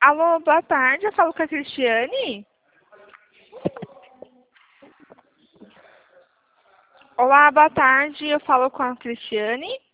Alô, boa tarde, eu falo com a Cristiane. Olá, boa tarde, eu falo com a Cristiane.